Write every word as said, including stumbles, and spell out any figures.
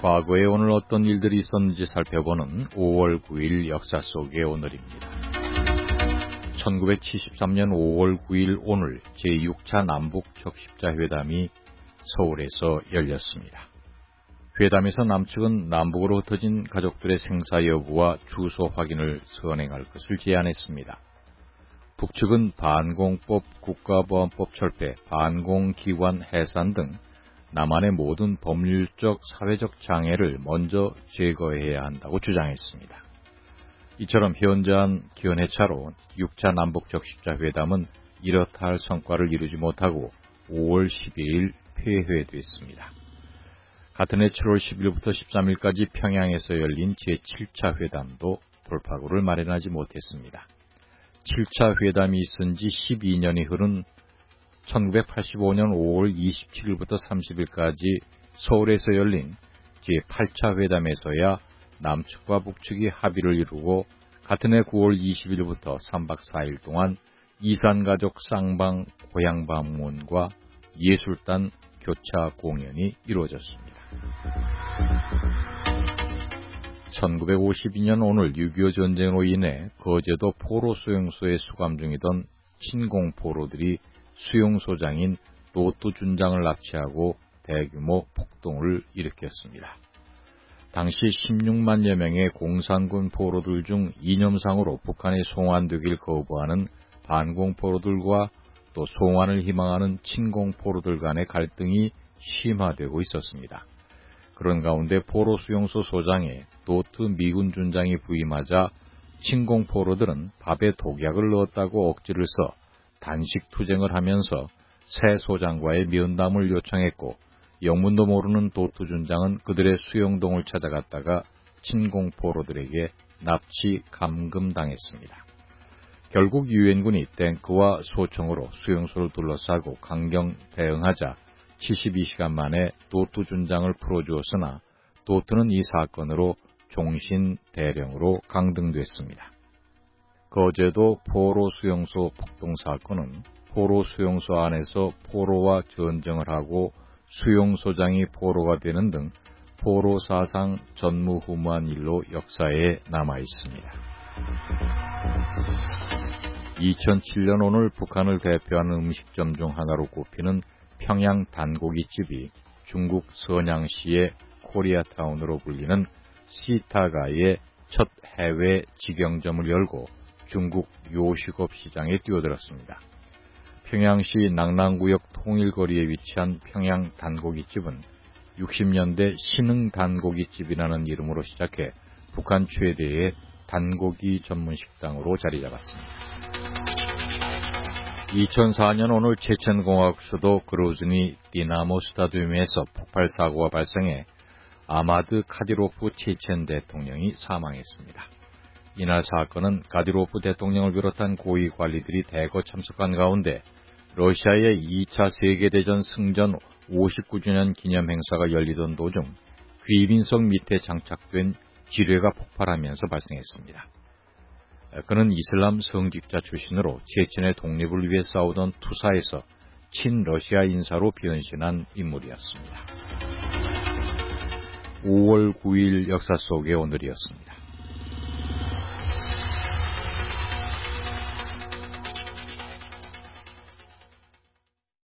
과거에 오늘 어떤 일들이 있었는지 살펴보는 오월 구일 역사 속의 오늘입니다. 천구백칠십삼 년 오월 구일 오늘 제육 차 남북 적십자 회담이 서울에서 열렸습니다. 회담에서 남측은 남북으로 흩어진 가족들의 생사 여부와 주소 확인을 선행할 것을 제안했습니다. 북측은 반공법, 국가보안법 철폐, 반공기관 해산 등 남한의 모든 법률적, 사회적 장애를 먼저 제거해야 한다고 주장했습니다. 이처럼 현저한 견해차로 육 차 남북 적십자 회담은 이렇다 할 성과를 이루지 못하고 오월 십이일 폐회됐습니다. 같은 해 칠월 십일부터 십삼일까지 평양에서 열린 제칠 차 회담도 돌파구를 마련하지 못했습니다. 칠 차 회담이 있은 지 십이 년이 흐른 천구백팔십오 년 오월 이십칠일부터 삼십일까지 서울에서 열린 제팔 차 회담에서야 남측과 북측이 합의를 이루고 같은 해 구월 이십일부터 삼박 사일 동안 이산가족 쌍방 고향 방문과 예술단 교차 공연이 이루어졌습니다. 천구백오십이 년 오늘 육이오 전쟁으로 인해 거제도 포로 수용소에 수감 중이던 친공포로들이 수용소장인 노트 준장을 납치하고 대규모 폭동을 일으켰습니다. 당시 십육만여 명의 공산군 포로들 중 이념상으로 북한에 송환되길 거부하는 반공포로들과 또 송환을 희망하는 친공포로들 간의 갈등이 심화되고 있었습니다. 그런 가운데 포로 수용소 소장에 노트 미군 준장이 부임하자 친공포로들은 밥에 독약을 넣었다고 억지를 써 단식 투쟁을 하면서 새 소장과의 면담을 요청했고 영문도 모르는 도트 준장은 그들의 수용동을 찾아갔다가 친공포로들에게 납치 감금당했습니다. 결국 유엔군이 탱크와 소총으로 수용소를 둘러싸고 강경 대응하자 칠십이 시간 만에 도트 준장을 풀어주었으나 도트는 이 사건으로 종신 대령으로 강등됐습니다. 거제도 포로 수용소 폭동 사건은 포로 수용소 안에서 포로와 전쟁을 하고 수용소장이 포로가 되는 등 포로 사상 전무후무한 일로 역사에 남아 있습니다. 이천칠 년 오늘 북한을 대표하는 음식점 중 하나로 꼽히는 평양 단고기집이 중국 선양시의 코리아타운으로 불리는 시타가의 첫 해외 직영점을 열고 중국 요식업 시장에 뛰어들었습니다. 평양시 낙랑구역 통일거리에 위치한 평양 단고기집은 육십 년대 신흥 단고기집이라는 이름으로 시작해 북한 최대의 단고기 전문 식당으로 자리 잡았습니다. 이천사 년 오늘 체첸공화국 수도 그로즈니 디나모 스타디움에서 폭발 사고가 발생해 아마드 카디로프 체첸 대통령이 사망했습니다. 이날 사건은 카디로프 대통령을 비롯한 고위 관리들이 대거 참석한 가운데 러시아의 이 차 세계대전 승전 오십구 주년 기념 행사가 열리던 도중 귀빈석 밑에 장착된 지뢰가 폭발하면서 발생했습니다. 그는 이슬람 성직자 출신으로 체첸의 독립을 위해 싸우던 투사에서 친러시아 인사로 변신한 인물이었습니다. 오월 구일 역사 속의 오늘이었습니다.